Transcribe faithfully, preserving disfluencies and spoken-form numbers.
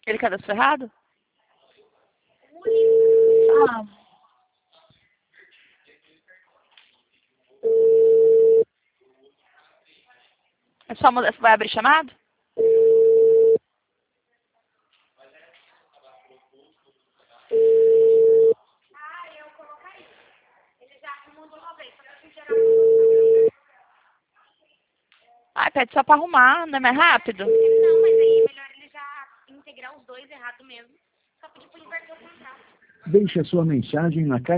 Ele cadastrou errado? Ah. É só mudar, vai abrir chamado? Ai, pede só pra arrumar, não é mais rápido? Não, mas aí é melhor ele já integrar os dois errado mesmo. Só que, tipo, inverter o contrato. Deixe a sua mensagem na caixa.